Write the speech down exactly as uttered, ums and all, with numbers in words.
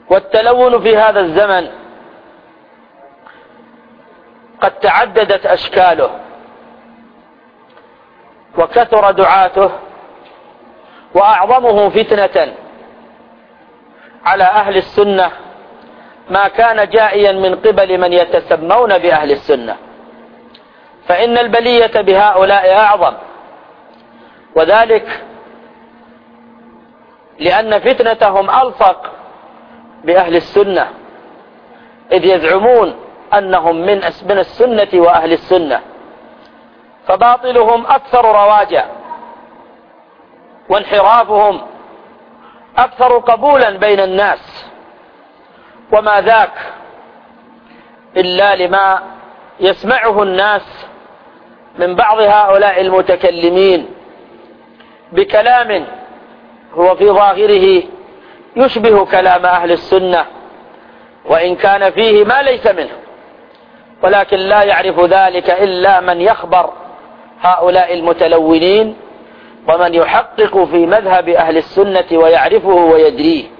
والتلون في هذا الزمن قد تعددت أشكاله وكثر دعاته، وأعظمه فتنة على أهل السنة ما كان جائيا من قبل من يتسمون بأهل السنة، فإن البلية بهؤلاء أعظم، وذلك لأن فتنتهم ألصق بأهل السنة، إذ يزعمون أنهم من من السنة وأهل السنة، فباطلهم أكثر رواجا، وانحرافهم أكثر قبولا بين الناس، وما ذاك إلا لما يسمعه الناس من بعض هؤلاء المتكلمين بكلام هو في ظاهره يشبه كلام أهل السنة، وإن كان فيه ما ليس منه، ولكن لا يعرف ذلك إلا من يخبر هؤلاء المتلونين، ومن يحقق في مذهب أهل السنة ويعرفه ويدريه.